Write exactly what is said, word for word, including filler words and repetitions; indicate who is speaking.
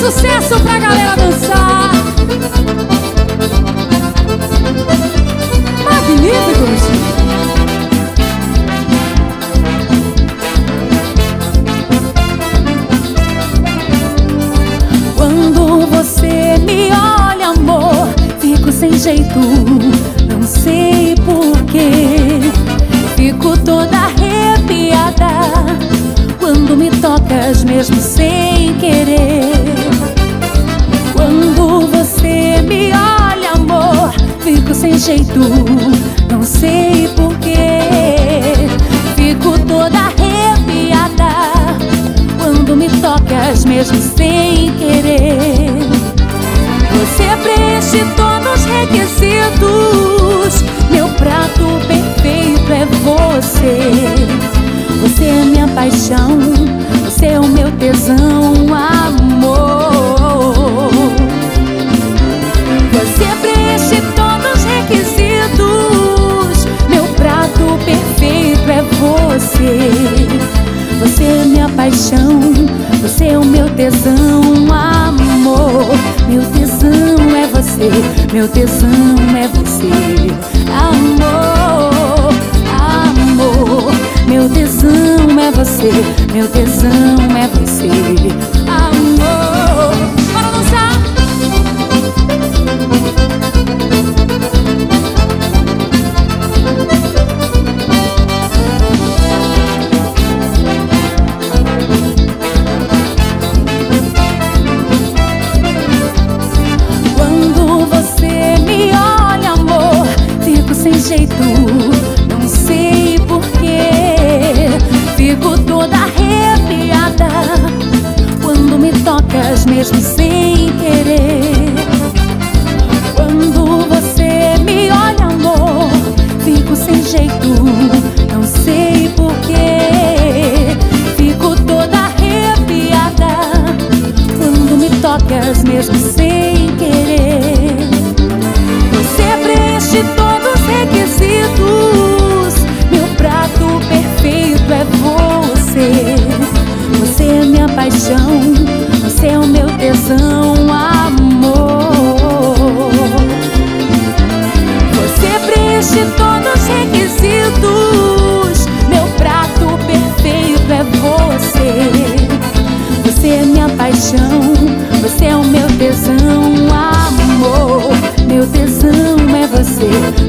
Speaker 1: sucesso pra galera dançar. Magníficos! Quando você me olha, amor, fico sem jeito, não sei porquê. Fico toda arrepiada quando me tocas, mesmo sem querer. Quando você me olha, amor, fico sem jeito, não sei porquê. Fico toda arrepiada quando me tocas, mesmo sem querer. Você preenche todos os requisitos, meu prato perfeito é você. Você é minha paixão, você é o meu tesão, amor. Você preenche todos os requisitos, meu prato perfeito é você. Você é minha paixão, você é o meu tesão, amor. Meu tesão é você, meu tesão é você, amor, amor. Meu tesão é você, meu tesão é você, amor. Bora dançar! Quando você me olha, amor, fico sem jeito, não sei porquê. Fico toda arrepiada quando me tocas, mesmo sem querer. Quando você me olha, amor, fico sem jeito, não sei porquê. Fico toda arrepiada quando me tocas, mesmo sem querer. Você preenche todos os requisitos, meu prato perfeito é você. Você é minha paixão, você é o meu tesão, amor. Você preenche todos os requisitos, meu prato perfeito é você. Você é minha paixão, você é o meu tesão, amor. Meu tesão é você,